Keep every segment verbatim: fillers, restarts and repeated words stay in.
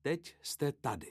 teď jste tady.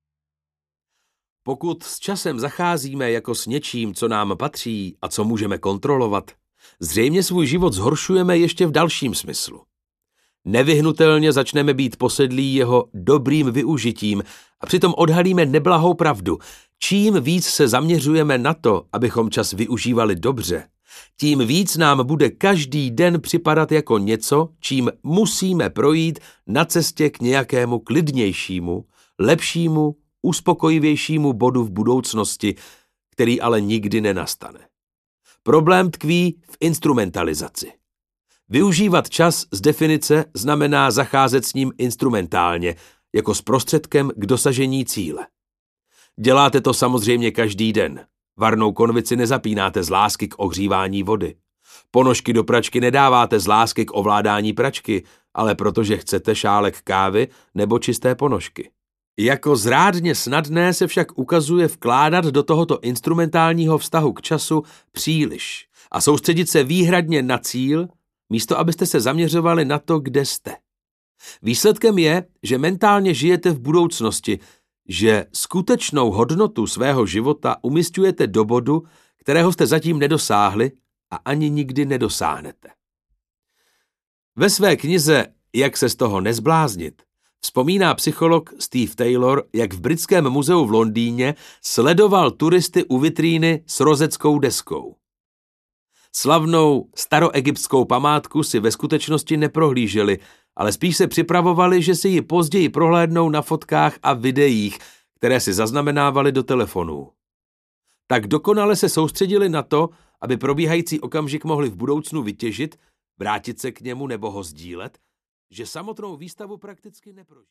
Pokud s časem zacházíme jako s něčím, co nám patří a co můžeme kontrolovat, zřejmě svůj život zhoršujeme ještě v dalším smyslu. Nevyhnutelně začneme být posedlí jeho dobrým využitím a přitom odhalíme neblahou pravdu. Čím víc se zaměřujeme na to, abychom čas využívali dobře, tím víc nám bude každý den připadat jako něco, čím musíme projít na cestě k nějakému klidnějšímu, lepšímu, uspokojivějšímu bodu v budoucnosti, který ale nikdy nenastane. Problém tkví v instrumentalizaci. Využívat čas z definice znamená zacházet s ním instrumentálně, jako s prostředkem k dosažení cíle. Děláte to samozřejmě každý den. Varnou konvici nezapínáte z lásky k ohřívání vody. Ponožky do pračky nedáváte z lásky k ovládání pračky, ale protože chcete šálek kávy nebo čisté ponožky. Jako zrádně snadné se však ukazuje vkládat do tohoto instrumentálního vztahu k času příliš a soustředit se výhradně na cíl, místo abyste se zaměřovali na to, kde jste. Výsledkem je, že mentálně žijete v budoucnosti, že skutečnou hodnotu svého života umisťujete do bodu, kterého jste zatím nedosáhli a ani nikdy nedosáhnete. Ve své knize Jak se z toho nezbláznit vzpomíná psycholog Steve Taylor, jak v Britském muzeu v Londýně sledoval turisty u vitríny s rozeckou deskou. Slavnou staroegyptskou památku si ve skutečnosti neprohlíželi, ale spíš se připravovali, že si ji později prohlédnou na fotkách a videích, které si zaznamenávali do telefonů. Tak dokonale se soustředili na to, aby probíhající okamžik mohli v budoucnu vytěžit, vrátit se k němu nebo ho sdílet, že samotnou výstavu prakticky neprožili.